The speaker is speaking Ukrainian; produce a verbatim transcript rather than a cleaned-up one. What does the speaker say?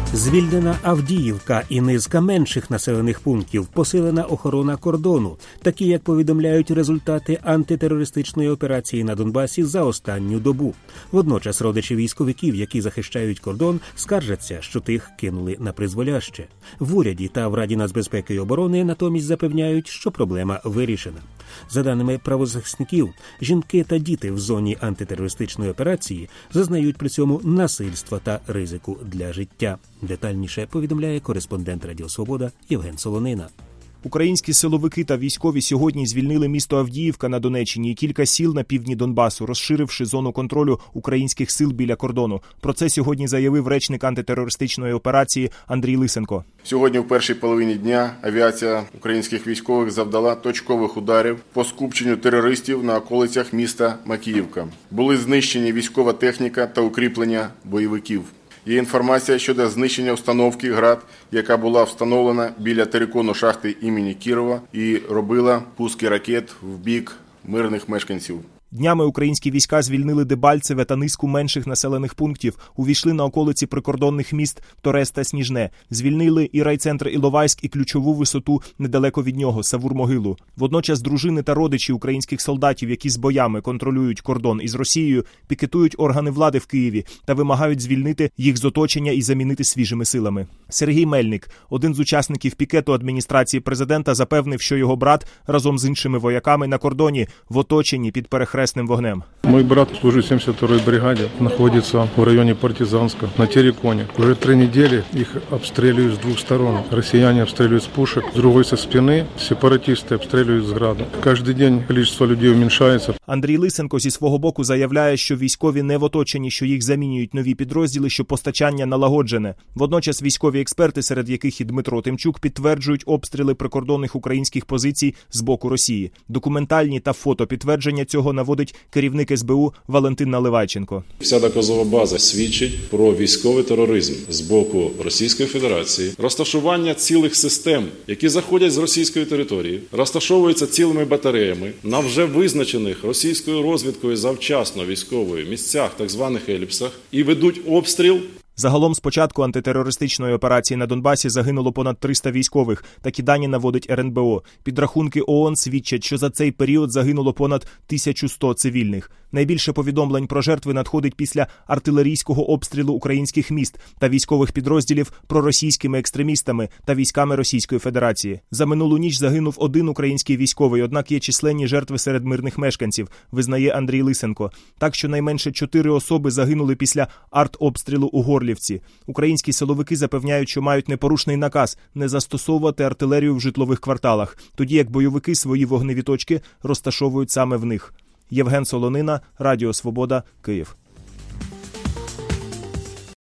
Звільнена Авдіївка і низка менших населених пунктів, посилена охорона кордону, такі, як повідомляють результати антитерористичної операції на Донбасі за останню добу. Водночас родичі військовиків, які захищають кордон, скаржаться, що тих кинули на призволяще. В уряді та в Раді нацбезпеки і оборони натомість запевняють, що проблема вирішена. За даними правозахисників, жінки та діти в зоні антитерористичної операції зазнають при цьому насильства та ризику для життя. Детальніше повідомляє кореспондент Радіо Свобода Євген Солонина. Українські силовики та військові сьогодні звільнили місто Авдіївка на Донеччині і кілька сіл на півдні Донбасу, розширивши зону контролю українських сил біля кордону. Про це сьогодні заявив речник антитерористичної операції Андрій Лисенко. Сьогодні в першій половині дня авіація українських військових завдала точкових ударів по скупченню терористів на околицях міста Макіївка. Були знищені військова техніка та укріплення бойовиків. Є інформація щодо знищення установки «Град», яка була встановлена біля терикону шахти імені Кірова і робила пуски ракет в бік мирних мешканців. Днями українські війська звільнили Дебальцеве та низку менших населених пунктів, увійшли на околиці прикордонних міст Торез та Сніжне. Звільнили і райцентр Іловайськ, і ключову висоту недалеко від нього – Савур-Могилу. Водночас дружини та родичі українських солдатів, які з боями контролюють кордон із Росією, пікетують органи влади в Києві та вимагають звільнити їх з оточення і замінити свіжими силами. Сергій Мельник, один з учасників пікету адміністрації президента, запевнив, що його брат разом з іншими вояками на кордоні в оточенні під перехресним вогнем. Мой брат служит в сімдесят второй бригаде, находится в районе Партизанска, на Тереконе. Уже три недели их обстреливают с двух сторон. Россияне обстреливают с пушек, с другой со спины, сепаратисты обстреливают с града. Каждый день количество людей уменьшается. Андрій Лисенко зі свого боку заявляє, що військові не в оточенні, що їх замінюють нові підрозділи, що постачання налагоджене. Водночас військові експерти, серед яких і Дмитро Тимчук, підтверджують обстріли прикордонних українських позицій з боку Росії. Документальні та фото підтвердження цього наводить керівник ес бе у Валентин Наливайченко. Вся доказова база свідчить про військовий тероризм з боку Російської Федерації, розташування цілих систем, які заходять з російської території, розташовуються цілими батареями на вже визначених російською розвідкою завчасно військової місцях, так званих еліпсах, і ведуть обстріл. Загалом з початку антитерористичної операції на Донбасі загинуло понад триста військових. Такі дані наводить ер ен бе о. Підрахунки о о ен свідчать, що за цей період загинуло понад тисячу сто цивільних. Найбільше повідомлень про жертви надходить після артилерійського обстрілу українських міст та військових підрозділів проросійськими екстремістами та військами Російської Федерації. За минулу ніч загинув один український військовий, однак є численні жертви серед мирних мешканців, визнає Андрій Лисенко. Так, що найменше чотири особи загинули після артобстрілу у Горлівці. Українські силовики запевняють, що мають непорушний наказ не застосовувати артилерію в житлових кварталах, тоді як бойовики свої вогневі точки розташовують саме в них. Євген Солонина, Радіо Свобода, Київ.